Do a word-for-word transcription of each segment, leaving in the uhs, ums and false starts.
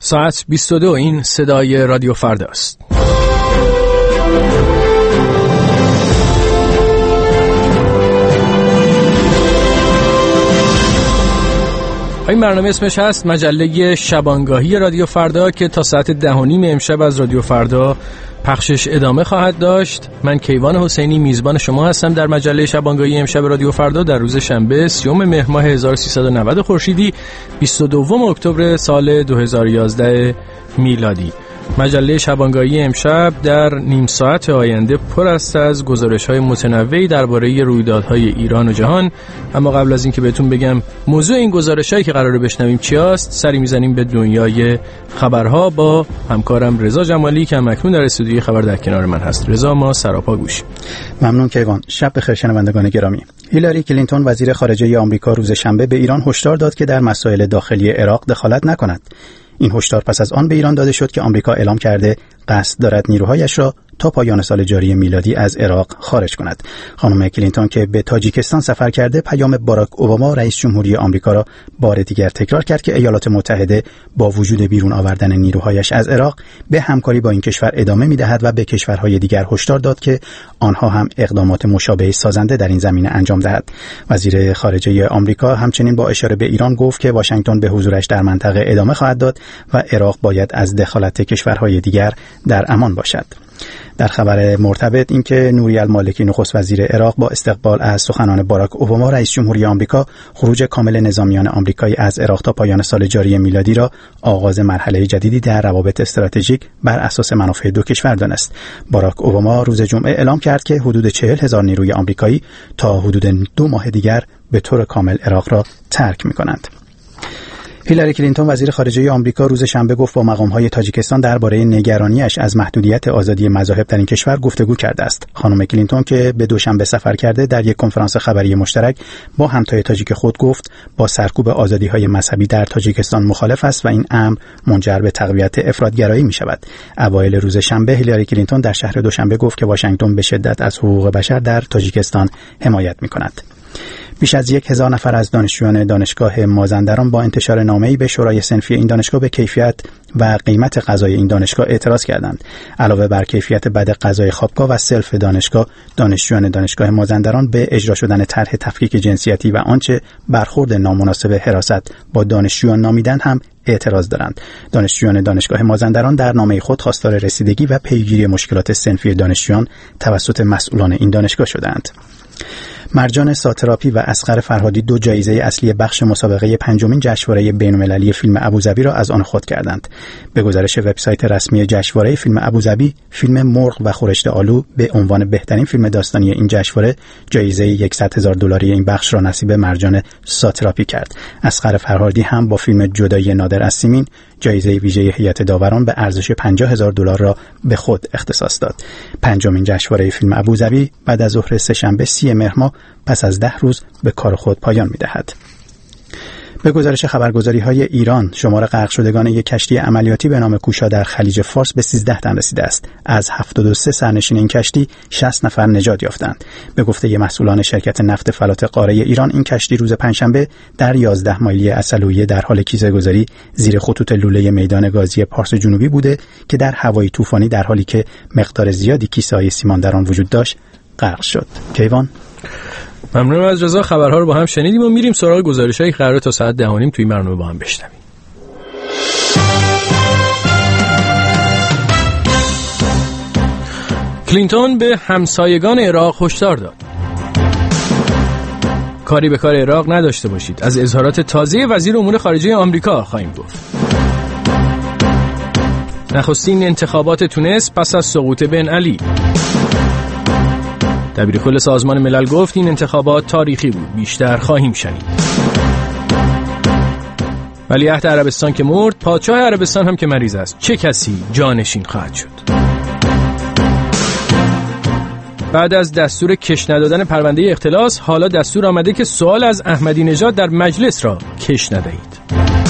ساعت بیست و دو. این صدای رادیو فردا است. این برنامه اسمش هست مجله شبانگاهی رادیو فردا که تا ساعت ده و نیم امشب از رادیو فردا پخشش ادامه خواهد داشت. من کیوان حسینی میزبان شما هستم در مجله شبانگاهی امشب رادیو فردا در روز شنبه سیوم مهر ماه هزار و سیصد و نود خورشیدی بیست و دوم اکتبر سال دو هزار و یازده میلادی. مجله شبانگاهی امشب در نیم ساعت آینده پر است از گزارش‌های متنوعی درباره رویدادهای ایران و جهان. اما قبل از اینکه بهتون بگم موضوع این گزارش‌هایی که قراره بشنویم چیاست، سری می‌زنیم به دنیای خبرها با همکارم رضا جمالی که همکنون در استودیوی خبر در کنار من هست. رضا، ما سراپا گوش. ممنون کیوان. شب بخیر شنوندگان گرامی. هیلاری کلینتون وزیر خارجه آمریکا روز شنبه به ایران هشدار داد که در مسائل داخلی عراق دخالت نکند. این هشدار پس از آن به ایران داده شد که آمریکا اعلام کرده قصد دارد نیروهایش را تا پایان سال جاری میلادی از عراق خارج کند. خانم کلینتون که به تاجیکستان سفر کرده پیام باراک اوباما رئیس جمهوری آمریکا را بار دیگر تکرار کرد که ایالات متحده با وجود بیرون آوردن نیروهایش از عراق به همکاری با این کشور ادامه می‌دهد و به کشورهای دیگر هشدار داد که آنها هم اقدامات مشابه سازنده در این زمینه انجام دهد. وزیر خارجه آمریکا همچنین با اشاره به ایران گفت که واشنگتن به حضورش در منطقه ادامه خواهد داد و عراق باید از دخالت کشورهای دیگر در امان باشد. در خبر مرتبط این که نوری المالکی نخست وزیر عراق با استقبال از سخنان باراک اوباما رئیس جمهوری آمریکا خروج کامل نظامیان آمریکایی از عراق تا پایان سال جاری میلادی را آغاز مرحله جدیدی در روابط استراتژیک بر اساس منافع دو کشور دانست. باراک اوباما روز جمعه اعلام کرد که حدود چهل هزار نیروی آمریکایی تا حدود دو ماه دیگر به طور کامل عراق را ترک می‌کنند. هیلاری کلینتون وزیر خارجه آمریکا روز شنبه گفت با مقام‌های تاجیکستان درباره نگرانیش از محدودیت آزادی مذاهب در این کشور گفتگو کرده است. خانم کلینتون که به دوشنبه سفر کرده در یک کنفرانس خبری مشترک با همتای تاجیک خود گفت با سرکوب آزادی‌های مذهبی در تاجیکستان مخالف است و این امر منجر به تقویت افراط‌گرایی می‌شود. اوایل روز شنبه هیلاری کلینتون در شهر دوشنبه گفت که واشنگتن به شدت از حقوق بشر در تاجیکستان حمایت می‌کند. بیش از یک هزار نفر از دانشجویان دانشگاه مازندران با انتشار نامه‌ای به شورای صنفی این دانشگاه به کیفیت و قیمت غذای این دانشگاه اعتراض کردند. علاوه بر کیفیت بد غذای خوابگاه و سلف دانشگاه، دانشجویان دانشگاه مازندران به اجرا شدن طرح تفکیک جنسیتی و آنچه برخورد نامناسب حراست با دانشجویان نامیدند هم اعتراض دارند. دانشجویان دانشگاه مازندران در نامه خود خواستار رسیدگی و پیگیری مشکلات صنفی دانشجویان توسط مسئولان این دانشگاه شدند. مرجان ساتراپی و اصغر فرهادی دو جایزه اصلی بخش مسابقه پنجمین جشنواره بین‌المللی فیلم ابوظبی را از آن خود کردند. به گزارش وبسایت رسمی جشنواره فیلم ابوظبی، فیلم مرغ و خورشت آلو به عنوان بهترین فیلم داستانی این جشنواره جایزه صد هزار دلاری این بخش را نصیب مرجان ساتراپی کرد. اصغر فرهادی هم با فیلم جدایی نادر از سیمین جایزه ویژه هیئت داوران به ارزش پنجاه هزار دلار را به خود اختصاص داد. پنجمین جشنواره فیلم ابوظبی بعد از ظهر سه‌شنبه سی مهر ماه پس از ده روز به کار خود پایان می‌دهد. به گزارش خبرگزاری‌های ایران، شمار غرق شدگان یک کشتی عملیاتی به نام کوشا در خلیج فارس به سیزده تن رسیده است. از هفتاد و سه سرنشین این کشتی شصت نفر نجات یافتند. به گفته مسئولان شرکت نفت فلات قاره ایران، این کشتی روز پنجشنبه در یازده مایلی عسلویه در حال کیسه‌گذاری زیر خطوط لوله میدان گازی پارس جنوبی بوده که در هوای طوفانی در حالی که مقدار زیادی کیسه‌های سیمان در آن وجود داشت غرق شد. کیوان، ممنونم از رضا. خبرها رو با هم شنیدیم و میریم سراغ گزارش‌های قراره تا ساعت ده و نیم توی این برنامه با هم بشنویم. کلینتون به همسایگان عراق هشدار داد. کاری به کار عراق نداشته باشید. از اظهارات تازه وزیر امور خارجه آمریکا خواهیم گفت. نخستین انتخابات تونس پس از سقوط بن علی. دبیرکل سازمان ملل گفت این انتخابات تاریخی بود. بیشتر خواهیم شنید. ولیعهد عربستان که مرد، پادشاه عربستان هم که مریض است. چه کسی جانشین خواهد شد؟ بعد از دستور کش ندادن پرونده اختلاس، حالا دستور آمده که سوال از احمدی نژاد در مجلس را کش ندهید.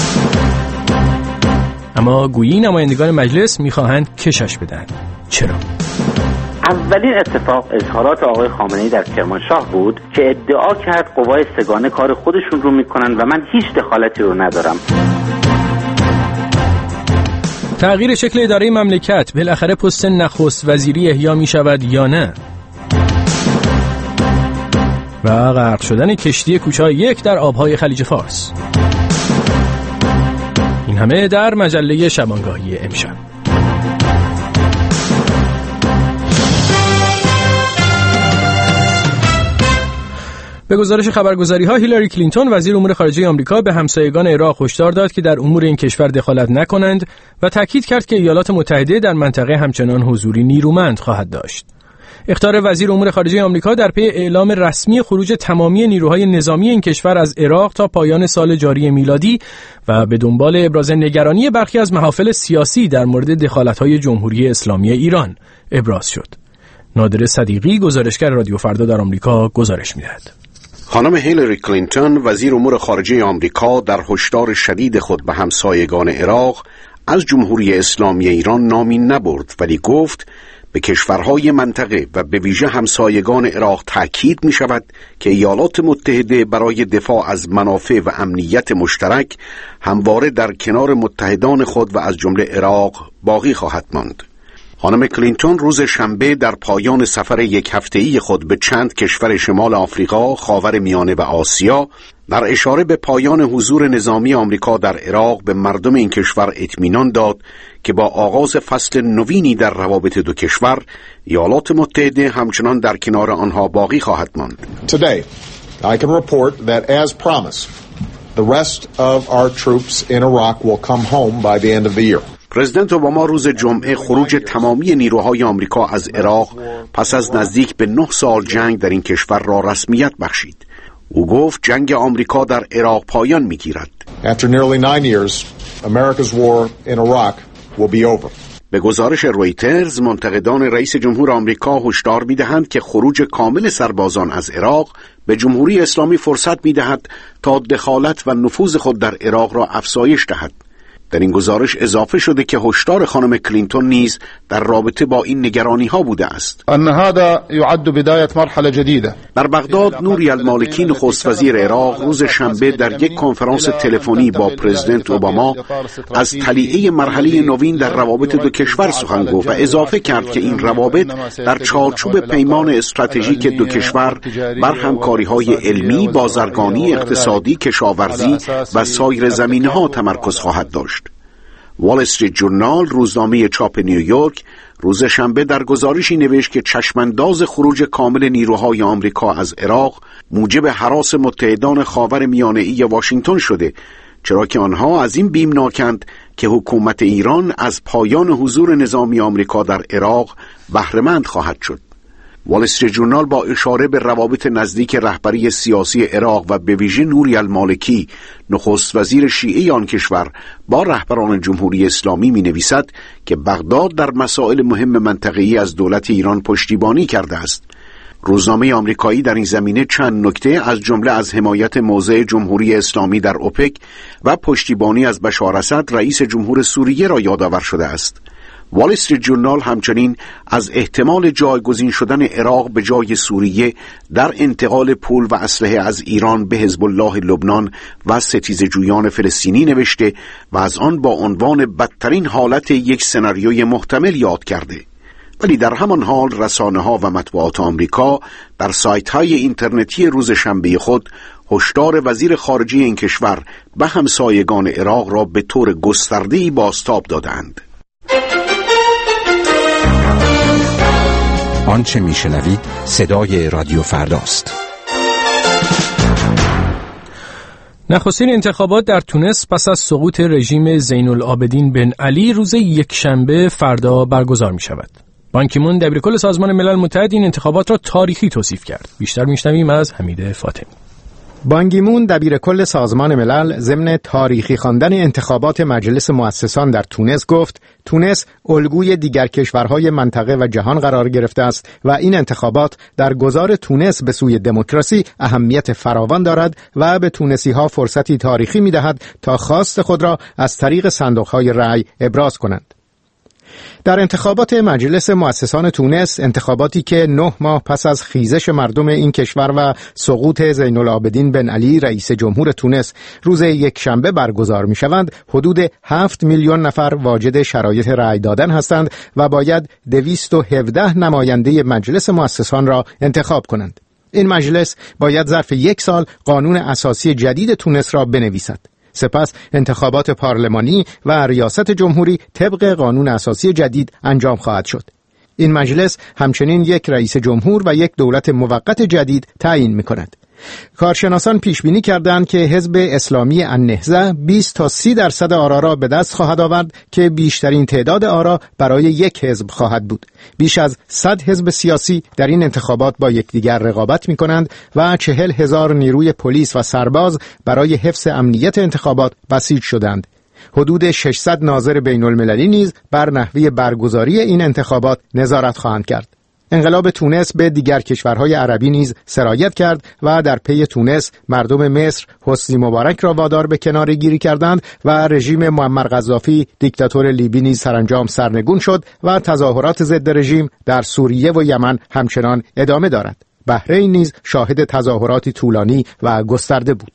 اما گویی نمایندگان مجلس میخواهند کشش بدن. چرا؟ اولین اتفاق اظهارات آقای خامنه‌ای در کرمانشاه بود که ادعا کرد قوای سگانه کار خودشون رو میکنن و من هیچ دخالتی رو ندارم. تغییر شکل اداره مملکت، بالاخره پست نخست وزیری احیا می شود یا نه؟ و غرق شدن کشتی کوچا یک در آبهای خلیج فارس. این همه در مجله شبانگاهی امشب. به گزارش خبرگزاری‌ها، هیلاری کلینتون وزیر امور خارجه آمریکا به همسایگان عراق هشدار داد که در امور این کشور دخالت نکنند و تاکید کرد که ایالات متحده در منطقه همچنان حضوری نیرومند خواهد داشت. اخطار وزیر امور خارجه آمریکا در پی اعلام رسمی خروج تمامی نیروهای نظامی این کشور از عراق تا پایان سال جاری میلادی و به دنبال ابراز نگرانی برخی از محافل سیاسی در مورد دخالت‌های جمهوری اسلامی ایران ابراز شد. نادر صدیقی، گزارشگر رادیو فردا در آمریکا، گزارش می‌دهد. خانم هیلاری کلینتون وزیر امور خارجه آمریکا در هشدار شدید خود به همسایگان عراق از جمهوری اسلامی ایران نامی نبرد، ولی گفت به کشورهای منطقه و به ویژه همسایگان عراق تأکید می شود که ایالات متحده برای دفاع از منافع و امنیت مشترک همواره در کنار متحدان خود و از جمله عراق باقی خواهد ماند. خانم کلینتون روز شنبه در پایان سفر یک هفته‌ای خود به چند کشور شمال آفریقا، خاور میانه و آسیا در اشاره به پایان حضور نظامی آمریکا در عراق به مردم این کشور اطمینان داد که با آغاز فصل نوینی در روابط دو کشور، ایالات متحده همچنان در کنار آنها باقی خواهد ماند. Today, I can report that as promised, the rest of our troops in Iraq will come home by the end of the year. پرزیدنت اوباما روز جمعه خروج تمامی نیروهای آمریکا از عراق پس از نزدیک به نه سال جنگ در این کشور را رسمیت بخشید. او گفت جنگ آمریکا در عراق پایان می‌گیرد. After nearly nine years, America's war in Iraq will be over. به گزارش رویترز، منتقدان رئیس جمهور آمریکا هشدار می‌دهند که خروج کامل سربازان از عراق به جمهوری اسلامی فرصت می‌دهد تا دخالت و نفوذ خود در عراق را افزایش دهد. در این گزارش اضافه شده که هشدار خانم کلینتون نیز در رابطه با این نگرانی ها بوده است. ان هذا يعد بدايه مرحله جديده. در بغداد، نوری المالکی نخست وزیر عراق روز شنبه در یک کنفرانس تلفنی با پرزیدنت اوباما از طلیعه مرحله نوین در روابط دو کشور سخن گفت و اضافه کرد که این روابط در چارچوب پیمان استراتژیک دو کشور بر همکاری‌های علمی، بازرگانی، اقتصادی، کشاورزی و سایر زمینه‌ها تمرکز خواهد داشت. وال استریت جورنال، روزنامه چاپ نیویورک، روز شنبه در گزارشی نوشت که چشمانداز خروج کامل نیروهای آمریکا از عراق موجب هراس متحدان خاور میانه‌ای واشنگتن شده، چرا که آنها از این بیمناکند که حکومت ایران از پایان حضور نظامی آمریکا در عراق بهره‌مند خواهد شد. وال استریت جورنال با اشاره به روابط نزدیک رهبری سیاسی عراق و به ویژه نوری المالکی، نخست وزیر شیعی آن کشور، با رهبران جمهوری اسلامی می نویسد که بغداد در مسائل مهم منطقه‌ای از دولت ایران پشتیبانی کرده است. روزنامه آمریکایی در این زمینه چند نکته از جمله از حمایت موضع جمهوری اسلامی در اوپک و پشتیبانی از بشار اسد رئیس جمهور سوریه را یادآور شده است. وال استریت جورنال همچنین از احتمال جایگزین شدن عراق به جای سوریه در انتقال پول و اسلحه از ایران به حزب الله لبنان و ستیزجویان فلسطینی نوشته و از آن با عنوان بدترین حالت یک سناریوی محتمل یاد کرده. ولی در همان حال رسانه‌ها و مطبوعات آمریکا در سایت‌های اینترنتی روز شنبه خود هشدار وزیر خارجه این کشور به همسایگان عراق را به طور گسترده‌ای بازتاب دادند. آنچه میشنوید صدای رادیو فرداست. نخستین انتخابات در تونس پس از سقوط رژیم زین العابدین بن علی روز یکشنبه فردا برگزار می شود. بان کی مون دبیرکل سازمان ملل متحد این انتخابات را تاریخی توصیف کرد. بیشتر میشنویم از حمید فاطمی. بان کی مون دبیرکل سازمان ملل ضمن تاریخی خواندن انتخابات مجلس مؤسسان در تونس گفت تونس الگوی دیگر کشورهای منطقه و جهان قرار گرفته است و این انتخابات در گذار تونس به سوی دموکراسی اهمیت فراوان دارد و به تونسی‌ها فرصتی تاریخی می‌دهد تا خواست خود را از طریق صندوق‌های رأی ابراز کنند. در انتخابات مجلس مؤسسان تونس، انتخاباتی که نه ماه پس از خیزش مردم این کشور و سقوط زین العابدین بن علی رئیس جمهور تونس روز یک شنبه برگزار می شوند، حدود هفت میلیون نفر واجد شرایط رأی دادن هستند و باید دویست و هفده نماینده مجلس مؤسسان را انتخاب کنند. این مجلس باید ظرف یک سال قانون اساسی جدید تونس را بنویسد. سپس انتخابات پارلمانی و ریاست جمهوری طبق قانون اساسی جدید انجام خواهد شد. این مجلس همچنین یک رئیس جمهور و یک دولت موقت جدید تعیین می‌کند. کارشناسان پیش بینی کردند که حزب اسلامی النهضه بیست تا سی درصد آرا را به دست خواهد آورد که بیشترین تعداد آرا برای یک حزب خواهد بود. بیش از صد حزب سیاسی در این انتخابات با یکدیگر رقابت می‌کنند و چهل هزار نیروی پلیس و سرباز برای حفظ امنیت انتخابات بسیج شدند. حدود ششصد ناظر بین المللی نیز بر نحوه برگزاری این انتخابات نظارت خواهند کرد. انقلاب تونس به دیگر کشورهای عربی نیز سرایت کرد و در پی تونس مردم مصر حسنی مبارک را وادار به کناره‌گیری کردند و رژیم معمر قذافی دیکتاتور لیبی نیز سرانجام سرنگون شد و تظاهرات ضد رژیم در سوریه و یمن همچنان ادامه دارد. بحرین نیز شاهد تظاهراتی طولانی و گسترده بود.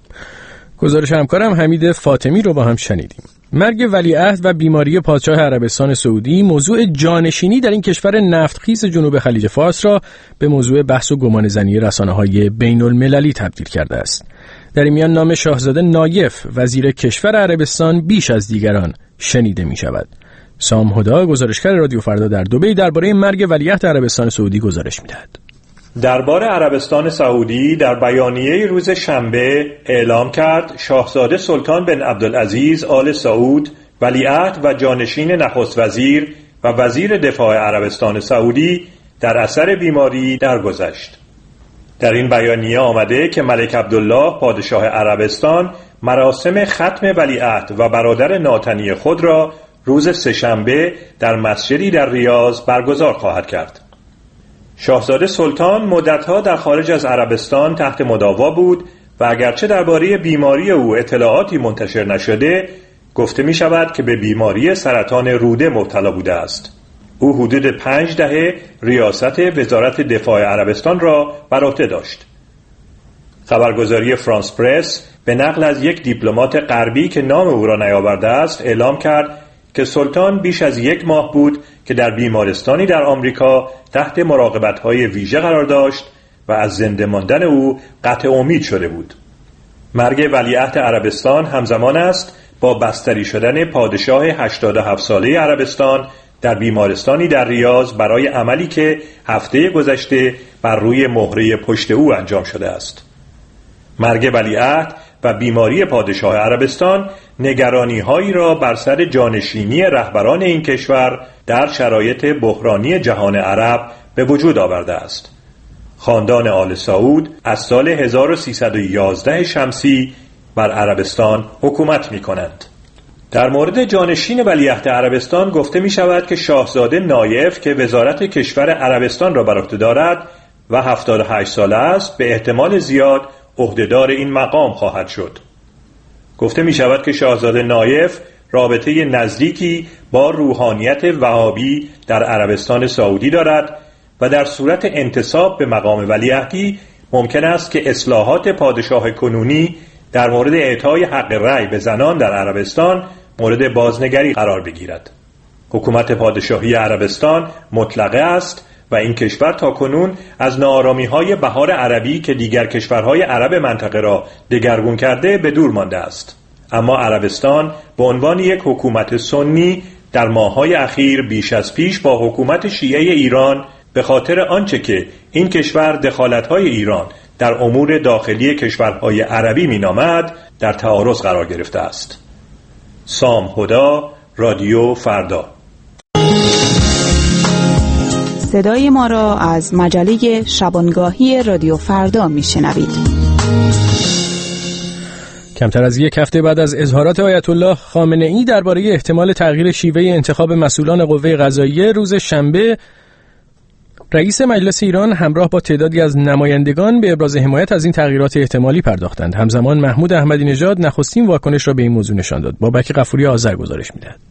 گزارش همکارم حمید فاطمی رو با هم شنیدیم. مرگ ولیعهد و بیماری پادشاه عربستان سعودی موضوع جانشینی در این کشور نفتخیز جنوب خلیج فارس را به موضوع بحث و گمانه‌زنی رسانه‌های بین المللی تبدیل کرده است. در این میان نام شاهزاده نایف وزیر کشور عربستان بیش از دیگران شنیده می شود. سام هدا گزارشگر رادیو فردا در دبی درباره مرگ ولیعهد عربستان سعودی گزارش می‌دهد. دربار عربستان سعودی در بیانیه روز شنبه اعلام کرد شاهزاده سلطان بن عبدالعزیز آل سعود ولیعهد و جانشین نخست وزیر و وزیر دفاع عربستان سعودی در اثر بیماری درگذشت. در این بیانیه آمده که ملک عبدالله پادشاه عربستان مراسم ختم ولیعهد و برادر ناتنی خود را روز سه‌شنبه در مسجدی در ریاض برگزار خواهد کرد. شاهزاده سلطان مدتها در خارج از عربستان تحت مداوا بود و اگرچه درباره بیماری او اطلاعاتی منتشر نشده، گفته می شود که به بیماری سرطان روده مبتلا بوده است. او حدود پنج دهه ریاست وزارت دفاع عربستان را بر عهده داشت. خبرگزاری فرانس پرس به نقل از یک دیپلمات غربی که نام او را نیاورده است اعلام کرد که سلطان بیش از یک ماه بود که در بیمارستانی در آمریکا تحت مراقبت‌های ویژه قرار داشت و از زنده ماندن او قطع امید شده بود. مرگ ولیعهد عربستان همزمان است با بستری شدن پادشاه هشتاد و هفت ساله عربستان در بیمارستانی در ریاض برای عملی که هفته گذشته بر روی مهره پشت او انجام شده است. مرگ ولیعهد و بیماری پادشاه عربستان نگرانی‌هایی را بر سر جانشینی رهبران این کشور در شرایط بحرانی جهان عرب به وجود آورده است. خاندان آل سعود از سال هزار و سیصد و یازده شمسی بر عربستان حکومت می‌کنند. در مورد جانشین ولیعهد عربستان گفته می‌شود که شاهزاده نایف که وزارت کشور عربستان را بر عهده دارد و هفتاد و هشت ساله است، به احتمال زیاد عهدهدار این مقام خواهد شد. گفته می شود که شاهزاده نایف رابطه نزدیکی با روحانیت وهابی در عربستان سعودی دارد و در صورت انتصاب به مقام ولیعهدی ممکن است که اصلاحات پادشاه کنونی در مورد اعطای حق رأی به زنان در عربستان مورد بازنگری قرار بگیرد. حکومت پادشاهی عربستان مطلقه است و این کشور تاکنون از ناآرامی‌های بهار عربی که دیگر کشورهای عرب منطقه را دگرگون کرده به دور مانده است. اما عربستان به عنوان یک حکومت سنی در ماه‌های اخیر بیش از پیش با حکومت شیعه ایران به خاطر آنچه که این کشور دخالت‌های ایران در امور داخلی کشورهای عربی می‌نامد در تعارض قرار گرفته است. سام هدا، رادیو فردا. صدای ما را از مجله شبانگاهی رادیو فردا میشنوید. کمتر از یک هفته بعد از اظهارات آیت الله خامنه ای درباره احتمال تغییر شیوه انتخاب مسئولان قوه قضاییه روز شنبه، رئیس مجلس ایران همراه با تعدادی از نمایندگان به ابراز حمایت از این تغییرات احتمالی پرداختند. همزمان محمود احمدی نژاد نخستین واکنش را به این موضوع نشان داد. بابک غفوری آذر گزارش می‌دهد.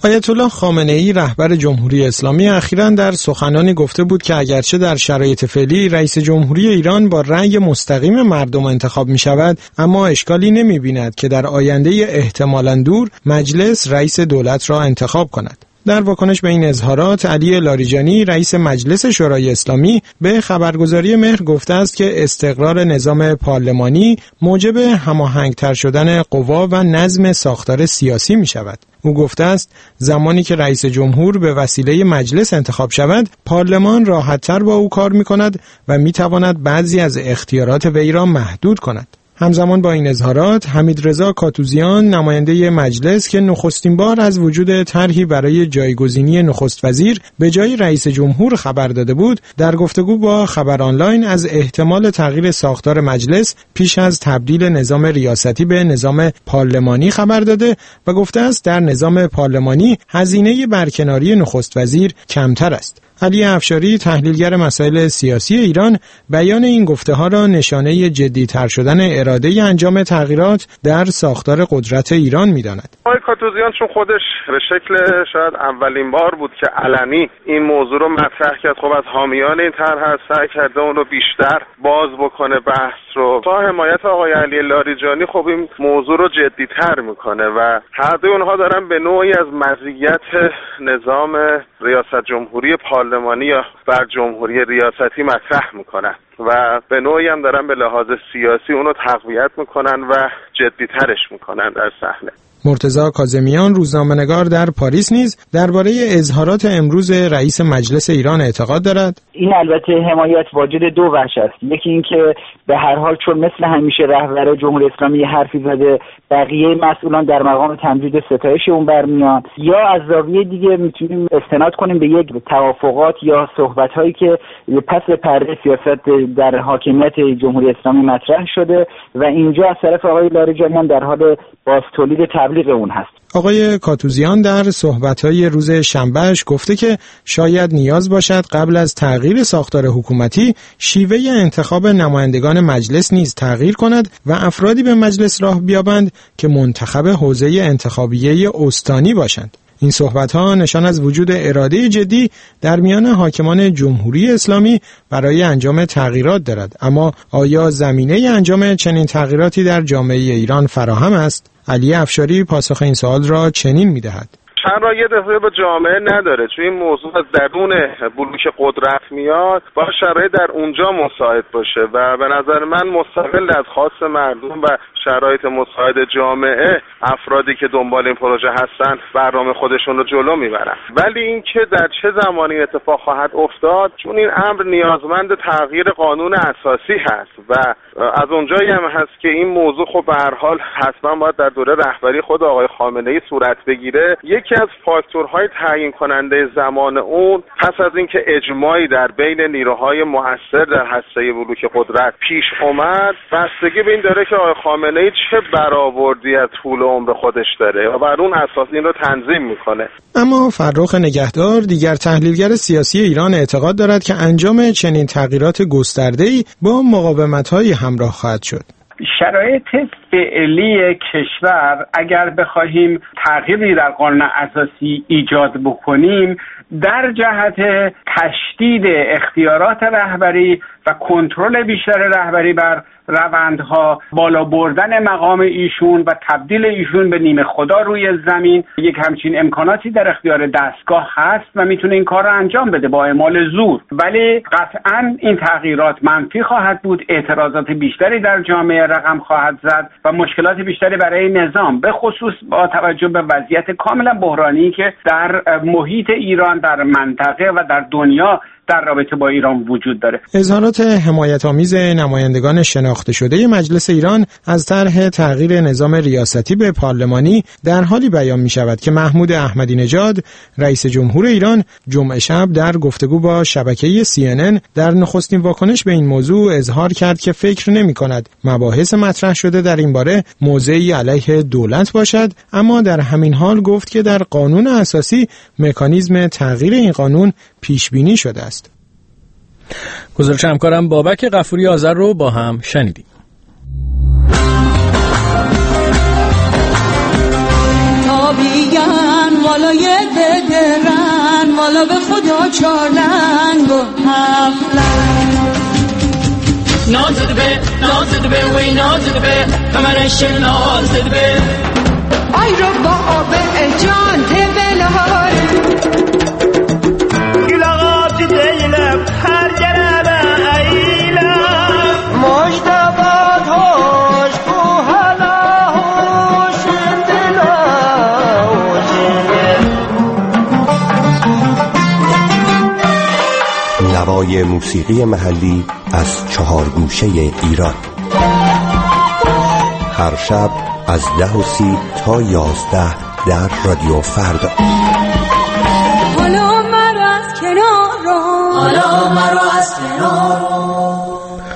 آیت الله خامنه‌ای رهبر جمهوری اسلامی اخیراً در سخنانی گفته بود که اگرچه در شرایط فعلی رئیس جمهوری ایران با رأی مستقیم مردم انتخاب می شود، اما اشکالی نمی بیند که در آینده احتمالاً دور مجلس رئیس دولت را انتخاب کند. در واکنش به این اظهارات، علی لاریجانی رئیس مجلس شورای اسلامی به خبرگزاری مهر گفته است که استقرار نظام پارلمانی موجب هماهنگتر شدن قوا و نظم ساختار سیاسی می شود. او گفته است زمانی که رئیس جمهور به وسیله مجلس انتخاب شود، پارلمان راحت‌تر با او کار می کند و می تواند بعضی از اختیارات وی را محدود کند. همزمان با این اظهارات، حمیدرضا کاتوزیان نماینده مجلس که نخستین بار از وجود طرحی برای جایگزینی نخست وزیر به جای رئیس جمهور خبر داده بود، در گفتگو با خبر آنلاین از احتمال تغییر ساختار مجلس پیش از تبدیل نظام ریاستی به نظام پارلمانی خبر داده و گفته است در نظام پارلمانی هزینه برکناری نخست وزیر کمتر است. علی افشاری تحلیلگر مسائل سیاسی ایران بیان این گفته‌ها را نشانه جدی‌تر شدن اراده انجام تغییرات در ساختار قدرت ایران می‌داند. آقای کاتوزیان چون خودش به شکل شاید اولین بار بود که علنی این موضوع رو مطرح کرد، خب از حامیان این طرح سعی کرده اون رو بیشتر باز بکنه بحث رو. با حمایت آقای علی لاریجانی خب این موضوع رو جدی‌تر می‌کنه و هر دوی اونها دارن به نوعی از مزیت نظام ریاست جمهوری پارلمانی یا بر جمهوری ریاستی مطرح میکنن و به نوعی هم دارن به لحاظ سیاسی اونو تقویت میکنن و جدیترش میکنن در صحنه. مرتضی کاظمیان روزنامه‌نگار در پاریس نیز درباره اظهارات امروز رئیس مجلس ایران اعتقاد دارد. این البته حمایت واجد دو وجه است. یکی این که به هر حال چون مثل همیشه رهبر جمهوری اسلامی حرفی زده، بقیه مسئولان در مقام تمجید ستایش اون برمیان، یا از زاویه دیگه میتونیم استناد کنیم به یک توافقات یا صحبت‌هایی که پس پرده سیاست در حاکمیت جمهوری اسلامی مطرح شده و اینجا از طرف آقای لاریجانی در حال بازتولید تبلیغ اون هست. آقای کاتوزیان در صحبت‌های روز شنبهش گفته که شاید نیاز باشد قبل از تغییر ساختار حکومتی شیوه انتخاب نمایندگان مجلس نیز تغییر کند و افرادی به مجلس راه بیابند که منتخب حوزه انتخابیه استانی باشند. این صحبت‌ها نشان از وجود اراده جدی در میان حاکمان جمهوری اسلامی برای انجام تغییرات دارد، اما آیا زمینه انجام چنین تغییراتی در جامعه ایران فراهم است؟ علی افشاری پاسخ این سوال را چنین می‌دهد: شرایط به جامعه نداره، چون این موضوع از درون بلوک قدرت میاد، با شرایط در اونجا مساعد باشه و به نظر من مستقل از خواست مردم و شرایط مساعد جامعه افرادی که دنبال این پروژه هستن برنامه خودشون رو جلو میبرن. ولی اینکه در چه زمانی اتفاق خواهد افتاد، چون این امر نیازمند تغییر قانون اساسی هست و از اونجایی هم هست که این موضوع خب به هر حال حتما باید در دوره رهبری خود آقای خامنه‌ای صورت بگیره. یکی از فاکتورهای تعیین کننده زمان اون پس از اینکه اجماعی در بین نیروهای مؤثر در هسته بلوک قدرت پیش اومد، بستگی به این داره که آقای خامنه‌ای چه برآوردی از طول عمر خودش داره و بر اون اساس این رو تنظیم میکنه. اما فرخ نگهدار دیگر تحلیلگر سیاسی ایران اعتقاد دارد که انجام چنین تغییرات گسترده‌ای با مقاومت‌های همراه خواهد شد. شرایط فعلی کشور اگر بخواهیم تغییری در قانون اساسی ایجاد بکنیم، در جهت تشدید اختیارات رهبری و کنترل بیشتر رهبری بر روندها، بالا بردن مقام ایشون و تبدیل ایشون به نیمه خدا روی زمین، یک همچین امکاناتی در اختیار دستگاه هست و میتونه این کار رو انجام بده با اعمال زور. ولی قطعاً این تغییرات منفی خواهد بود، اعتراضات بیشتری در جامعه رقم خواهد زد و مشکلات بیشتری برای نظام، به خصوص با توجه به وضعیت کاملا بحرانی که در محیط ایران، در منطقه و در دنیا در رابطه با ایران وجود داره. اظهارات حمایت‌آمیز نمایندگان شناخته شده مجلس ایران از طرح تغییر نظام ریاستی به پارلمانی در حالی بیان می‌شود که محمود احمدی نژاد رئیس جمهور ایران جمعه شب در گفتگو با شبکه سی ان ان در نخستین واکنش به این موضوع اظهار کرد که فکر نمی‌کند مباحث مطرح شده در این باره موضعی علیه دولت باشد، اما در همین حال گفت که در قانون اساسی مکانیزم تغییر این قانون پیش بینی شده است. گزارش همکارم بابک غفوری آذر رو با هم شنیدیم. تا بیگن بالای بدرن والا به خدا چارلنگ و هفلنگ نازد به نازد به وی نازد به کمرش نازد به آی رو با آب جان تبلار گلاغات دیلم هر جربه ایلم مجتبات هاش کو هلا هوش دلا نوای موسیقی محلی از چهار گوشه ایران، هر شب از ده و سی تا یازده در رادیو فردا. حالا مرا از کنار رو حالا مرا از کنار رو.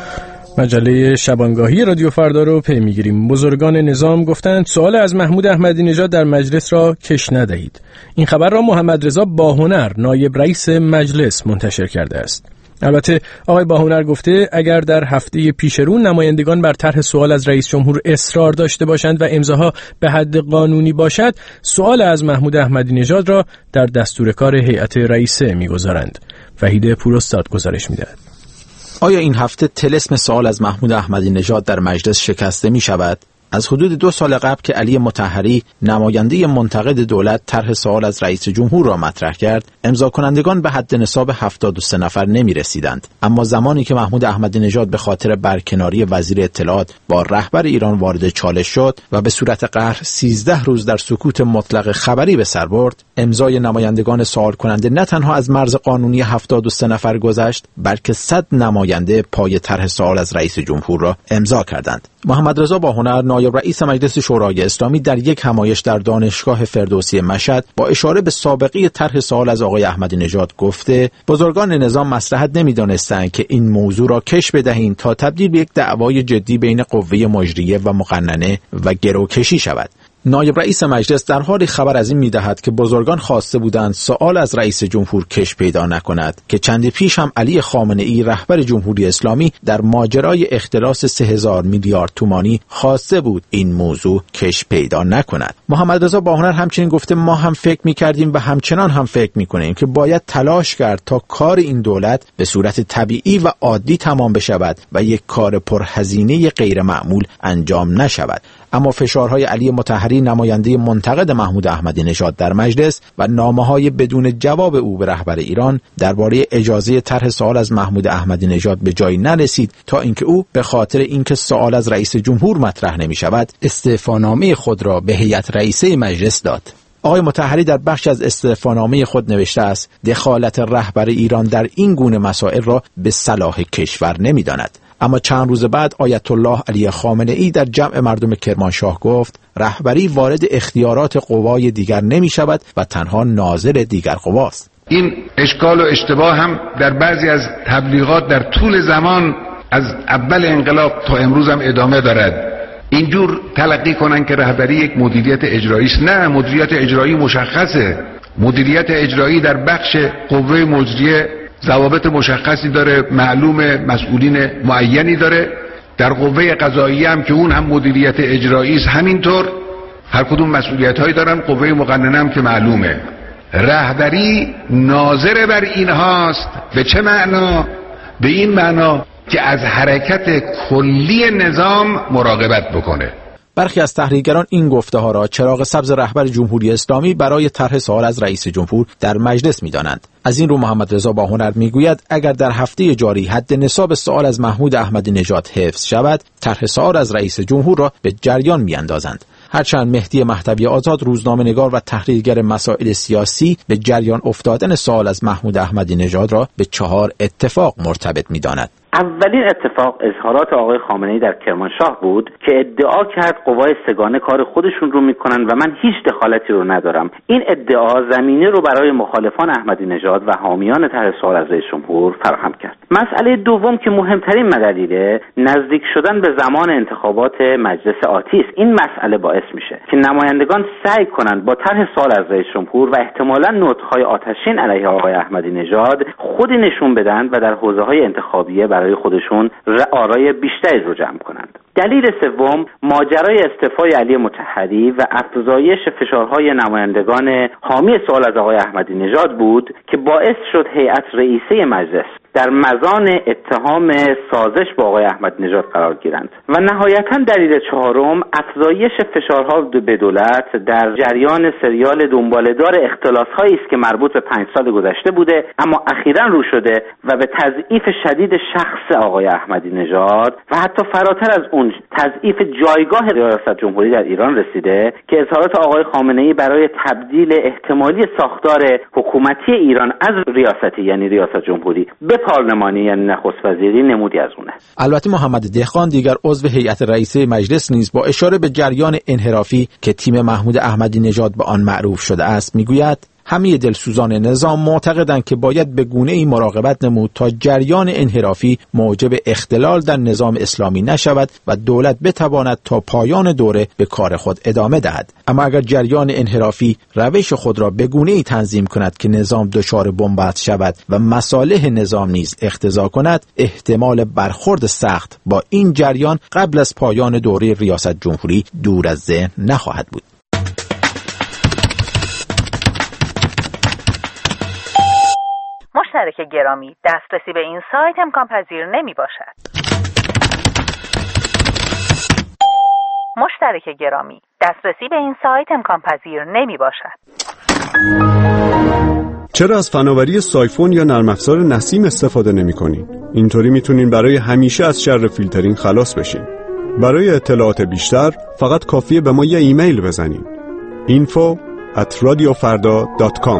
مجله شبانگاهی رادیو فردا رو پی میگیریم. بزرگان نظام گفتند سوال از محمود احمدی نژاد در مجلس را کش ندهید. این خبر را محمد رضا باهنر نایب رئیس مجلس منتشر کرده است. البته آقای باهنر گفته اگر در هفته پیشرو نمایندگان بر طرح سوال از رئیس جمهور اصرار داشته باشند و امضاها به حد قانونی باشد، سوال از محمود احمدی نژاد را در دستور کار هیئت رئیسه میگذارند. وحید پوراستاد گزارش میدهد. آیا این هفته طلسم سوال از محمود احمدی نژاد در مجلس شکسته می شود؟ از حدود دو سال قبل که علی مطهری نماینده منتقد دولت طرح سوال از رئیس جمهور را مطرح کرد، امضا کنندگان به حد نصاب هفتاد و سه نفر نمی رسیدند. اما زمانی که محمود احمدی نژاد به خاطر برکناری وزیر اطلاعات با رهبر ایران وارد چالش شد و به صورت قهر سیزده روز در سکوت مطلق خبری به سر برد، امضای نمایندگان سوال کننده نه تنها از مرز قانونی هفتاد و سه نفر گذشت، بلکه صد نماینده پای طرح سوال از رئیس جمهور را امضا کردند. محمد رضا باهنر نایب رئیس مجلس شورای اسلامی در یک همایش در دانشگاه فردوسی مشهد با اشاره به سابقه طرح سوال از آقای احمدی نژاد گفته بزرگان نظام مصلحت نمی‌دانستند که این موضوع را کش بدهیم تا تبدیل به یک دعوای جدی بین قوه مجریه و مقننه و گروکشی شود. نایب رئیس مجلس در حالی خبر از این می‌دهد که بزرگان خواسته بودند سوال از رئیس جمهور کش پیدا نکند که چندی پیش هم علی خامنه‌ای رهبر جمهوری اسلامی در ماجرای اختلاس سه هزار میلیارد تومانی خواسته بود این موضوع کش پیدا نکند. محمد رضا باهنر همچنین گفته ما هم فکر می‌کردیم و همچنان هم فکر می‌کنیم که باید تلاش کرد تا کار این دولت به صورت طبیعی و عادی تمام بشود و یک کار پرهزینه غیر معمول انجام نشود. اما فشارهای علی مطهری نماینده منتقد محمود احمدی نژاد در مجلس و نامه‌های بدون جواب او به رهبر ایران درباره اجازه طرح سوال از محمود احمدی نژاد به جایی نرسید تا اینکه او به خاطر اینکه سوال از رئیس جمهور مطرح نمی‌شود استعفانامه خود را به هیئت رئیسه مجلس داد. آقای مطهری در بخش از استعفانامه خود نوشته است دخالت رهبر ایران در این گونه مسائل را به صلاح کشور نمی‌داند. اما چند روز بعد آیت الله علی خامنه‌ای در جمع مردم کرمانشاه گفت رهبری وارد اختیارات قوای دیگر نمی شود و تنها ناظر دیگر قواست. این اشکال و اشتباه هم در بعضی از تبلیغات در طول زمان از اول انقلاب تا امروز هم ادامه دارد. اینجور تلقی کنن که رهبری یک مدیریت اجرایی است. نه، مدیریت اجرایی مشخصه. مدیریت اجرایی در بخش قوه مجریه ضوابط مشخصی داره، معلوم مسئولین معینی داره. در قوه قضاییه هم که اون هم مدیریت اجرایی است همینطور، هر کدوم مسئولیت هایی دارن. قوه مقننه هم که معلومه. رهبری ناظر بر اینهاست. به چه معنا؟ به این معنا که از حرکت کلی نظام مراقبت بکنه. برخی از تحلیلگران این گفته ها را چراغ سبز رهبر جمهوری اسلامی برای طرح سوال از رئیس جمهور در مجلس می‌دانند. از این رو محمد رضا باهنر میگوید اگر در هفته جاری حد نصاب سوال از محمود احمدی نژاد حفظ شود، طرح سوال از رئیس جمهور را به جریان می‌اندازند. هرچند مهدی مهدوی آزاد روزنامه‌نگار و تحلیلگر مسائل سیاسی به جریان افتادن سوال از محمود احمدی نژاد را به چهار اتفاق مرتبط می‌داند. اولین اتفاق اظهارات آقای خامنه‌ای در کرمانشاه بود که ادعا کرد قوای سگانه کار خودشون رو میکنن و من هیچ دخالتی رو ندارم. این ادعا زمینه رو برای مخالفان احمدی نژاد و حامیان طرح سوال از رئیس جمهور فراهم کرد. مسئله دوم که مهمترین دلیل نزدیک شدن به زمان انتخابات مجلس آتی است. این مسئله باعث میشه که نمایندگان سعی کنند با طرح سوال از رئیس جمهور و احتمالاً نطق‌های آتشین علیه آقای احمدی نژاد خودی نشون بدن و در حوزه‌های انتخابیه برای برای خودشون آرای بیشتری رو جمع کنند. دلیل سوم ماجرای استعفای علی مطهری و افزایش فشارهای نمایندگان حامی سوال از آقای احمدی نژاد بود که باعث شد هیئت رئیسه مجلس در مزان اتهام سازش با آقای احمدی نژاد قرار گیرند. و نهایتا دلیل چهارم افزایش فشارها به دولت در جریان سریال دنباله‌دار اختلاس‌هایی است که مربوط به پنج سال گذشته بوده اما اخیراً رو شده و به تضعیف شدید شخص آقای احمدی نژاد و حتی فراتر از اون تضعیف جایگاه ریاست جمهوری در ایران رسیده که اظهارات آقای خامنه‌ای برای تبدیل احتمالی ساختار حکومتی ایران از ریاستی یعنی ریاست جمهوری به پارلمانی یعنی نخست وزیری نمودی از اونه. البته محمد دهقان دیگر عضو هیئت رئیسه مجلس نیز با اشاره به جریان انحرافی که تیم محمود احمدی نژاد به آن معروف شده است میگوید همه دلسوزان نظام معتقدند که باید به گونه‌ای مراقبت نمود تا جریان انحرافی موجب اختلال در نظام اسلامی نشود و دولت بتواند تا پایان دوره به کار خود ادامه دهد. اما اگر جریان انحرافی روش خود را به گونه‌ای تنظیم کند که نظام دچار بنبست شود و مصالح نظام نیز اقتضا کند، احتمال برخورد سخت با این جریان قبل از پایان دوره ریاست جمهوری دور از ذهن نخواهد بود. مشترک گرامی، دسترسی به این سایت امکان پذیر نمی باشد. مشترک گرامی، دسترسی به این سایت امکان پذیر نمی باشد. چرا از فناوری سایفون یا نرم افزار نسیم استفاده نمی کنین؟ اینطوری میتونین برای همیشه از شر فیلترینگ خلاص بشین. برای اطلاعات بیشتر فقط کافیه به ما یه ایمیل بزنین. info at radiofarda dot com.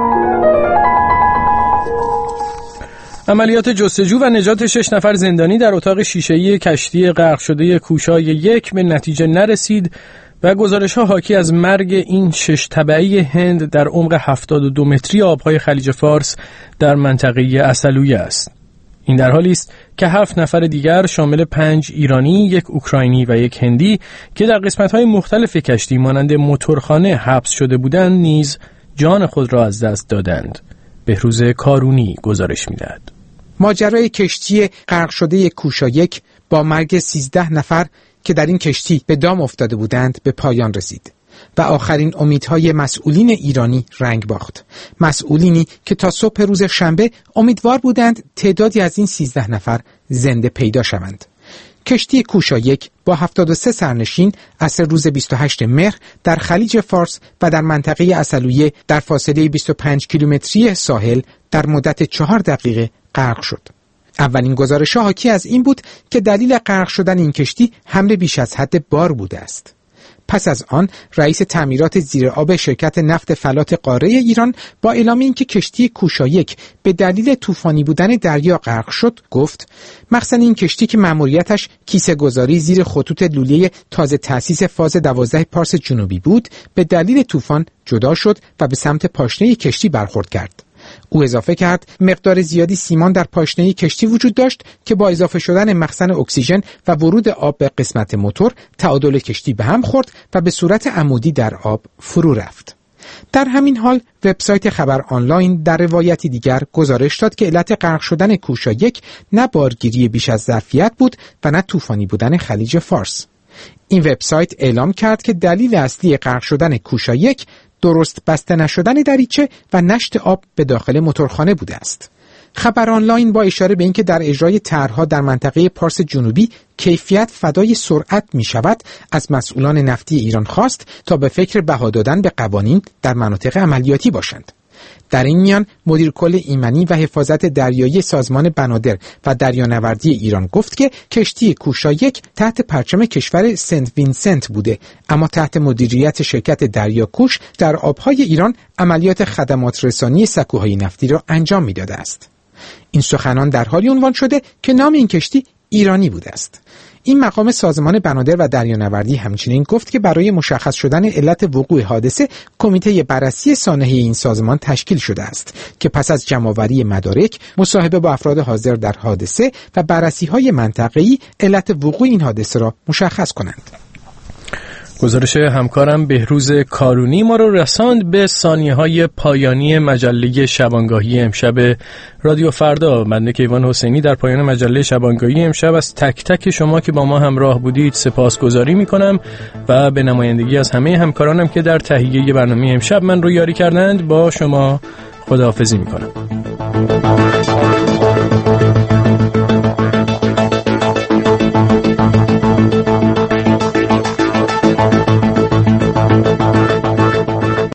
عملیات جستجو و نجات شش نفر زندانی در اتاق شیشه‌ای کشتی غرق شده کوشای یک به نتیجه نرسید و گزارش‌ها حاکی از مرگ این شش تبعی هند در عمق هفتاد و دو متری آب‌های خلیج فارس در منطقه عسلویه است. این در حالی است که هفت نفر دیگر شامل پنج ایرانی، یک اوکراینی و یک هندی که در قسمت‌های مختلف کشتی مانند موتورخانه حبس شده بودند نیز جان خود را از دست دادند. بهروز کارونی گزارش می‌دهد. ماجرای کشتی غرق شده کوشا یک با مرگ سیزده نفر که در این کشتی به دام افتاده بودند به پایان رسید و آخرین امیدهای مسئولین ایرانی رنگ باخت. مسئولینی که تا صبح روز شنبه امیدوار بودند تعدادی از این سیزده نفر زنده پیدا شوند. کشتی کوشا یک با هفتاد و سه سرنشین عصر روز بیست و هشتم مهر در خلیج فارس و در منطقه عسلویه در فاصله بیست و پنج کیلومتری ساحل در مدت چهار دقیقه غرق شد. اولین گزارش حاکی از این بود که دلیل غرق شدن این کشتی حمل بیش از حد بار بوده است. پس از آن رئیس تعمیرات زیرآب شرکت نفت فلات قاره ایران با اعلام اینکه کشتی کوشا یک به دلیل طوفانی بودن دریا غرق شد گفت مخزن این کشتی که مأموریتش کیسه گذاری زیر خطوط لوله تازه تأسیس فاز دوازده پارس جنوبی بود به دلیل طوفان جدا شد و به سمت پاشنه کشتی برخورد کرد. او اضافه کرد مقدار زیادی سیمان در پاشنه کشتی وجود داشت که با اضافه شدن مخزن اکسیژن و ورود آب به قسمت موتور تعادل کشتی به هم خورد و به صورت عمودی در آب فرو رفت. در همین حال وبسایت خبر آنلاین در روایتی دیگر گزارش داد که علت غرق شدن کوشا یک نه بارگیری بیش از ظرفیت بود و نه طوفانی بودن خلیج فارس. این وبسایت اعلام کرد که دلیل اصلی غرق شدن کوشا یک درست بسته نشدن دریچه و نشت آب به داخل موتورخانه بوده است. خبر آنلاین با اشاره به اینکه در اجرای طرح‌ها در منطقه پارس جنوبی کیفیت فدای سرعت می شود از مسئولان نفتی ایران خواست تا به فکر بها دادن به قوانین در مناطق عملیاتی باشند. در این میان مدیر کل ایمنی و حفاظت دریایی سازمان بنادر و دریانوردی ایران گفت که کشتی کوشا یک تحت پرچم کشور سنت وینسنت بوده اما تحت مدیریت شرکت دریاکوش در آبهای ایران عملیات خدمات رسانی سکوهای نفتی را انجام می‌داده است. این سخنان در حالی عنوان شده که نام این کشتی ایرانی بوده است. این مقام سازمان بنادر و دریانوردی همچنین گفت که برای مشخص شدن علت وقوع حادثه کمیته بررسی سانحه این سازمان تشکیل شده است که پس از جمع‌آوری مدارک، مصاحبه با افراد حاضر در حادثه و بررسی‌های منطقه‌ای علت وقوع این حادثه را مشخص کنند. گزارش همکارم بهروز کارونی ما رو رساند به ثانیه‌های پایانی مجله شبانگاهی امشب رادیو فردا. بنده کیوان حسینی در پایان مجله شبانگاهی امشب از تک تک شما که با ما همراه بودید سپاسگزاری می‌کنم و به نمایندگی از همه همکارانم که در تهیه برنامه امشب من رو یاری کردند با شما خداحافظی می‌کنم.